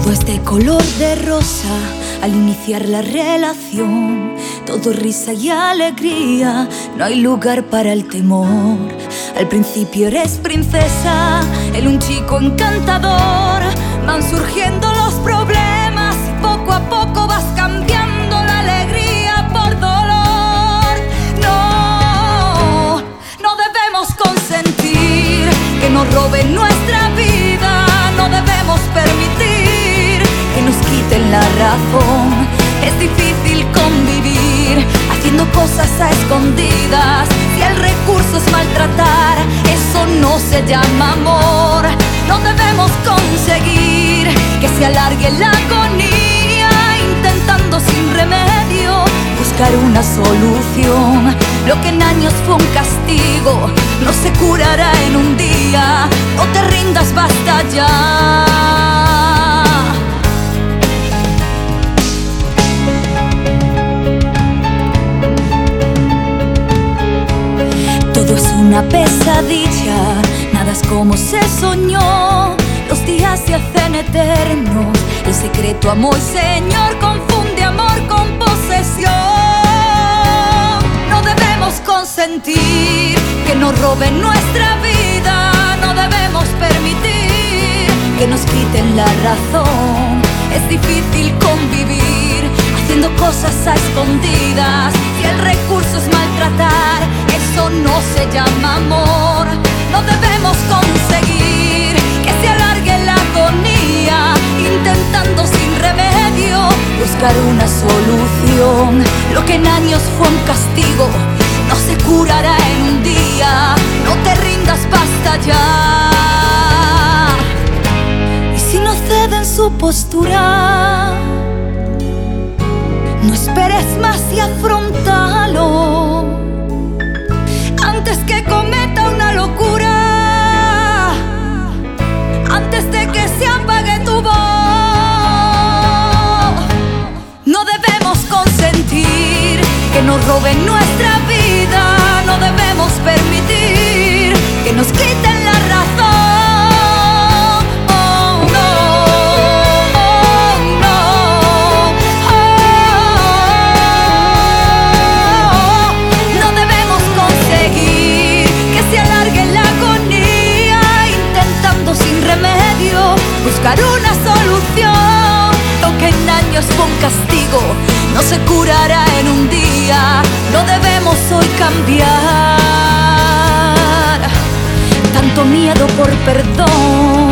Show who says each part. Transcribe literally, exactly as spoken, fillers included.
Speaker 1: Todo es de color de rosa al iniciar la relación. Todo risa y alegría, no hay lugar para el temor. Al principio eres princesa, él un chico encantador. Van surgiendo los problemas y poco a poco vas cambiando la alegría por dolor. No, no debemos consentir que nos roben nuestra vida. No debemos permitir que nos quiten la razón. Es difícil convivir haciendo cosas a escondidas. Si el recurso es maltratar, eso no se llama amor. No debemos conseguir que se alargue la agonía, intentando sin remedio buscar una solución. Lo que en años fue un castigo no se curará en un día. No te rindas, basta ya. Una pesadilla, nada es como se soñó. Los días se hacen eternos, el secreto amor, Señor, confunde amor con posesión. No debemos consentir que nos roben nuestra vida. No debemos permitir que nos quiten la razón. Es difícil convivir haciendo cosas a escondidas. Si el recurso es maltratar, eso no se llama amor. No debemos conseguir que se alargue la agonía, intentando sin remedio buscar una solución. Lo que en años fue un castigo no se curará en un día. No te rindas, basta ya. Y si no ceden su postura, no esperes más y afróntalo antes que cometa una locura, antes de que se apague tu voz. No debemos consentir que nos roben nuestra vida. No debemos permitir que nos quiten la razón. Buscar una solución. Lo que en años fue un castigo no se curará en un día. No debemos hoy cambiar tanto miedo por perdón.